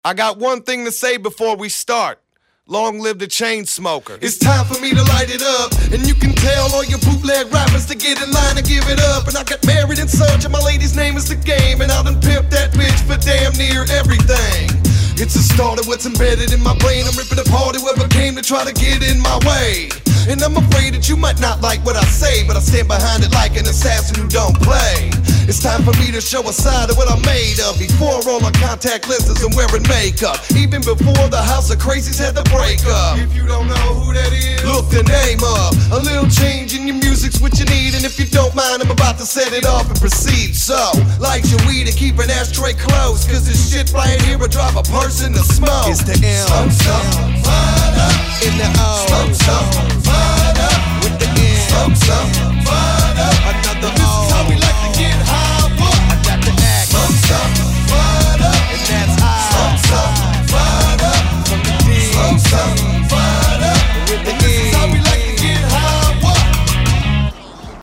I got one thing to say before we start. Long live the chain smoker. It's time for me to light it up, and you can tell all your bootleg rappers to get in line and give it up. And I got married and such, and my lady's name is The Game, and I done pimped that bitch for damn near everything. It's the start of what's embedded in my brain. I'm ripping apart whoever came to try to get in my way. And I'm afraid that you might not like what I say, but I stand behind it like an assassin who don't play. It's time for me to show a side of what I'm made of. Before all my contact lenses and wearing makeup, even before the House of Crazies had to break up. If you don't know who that is, look the name up. A little change in your music's what you need, and if you don't mind, I'm about to set it off and proceed. So, light your weed and keep an ashtray close, cause this shit right here will drive a person to smoke. It's the M. Smoke some, fired up. In the O. Smoke some, fired up. With the M. Smoke some.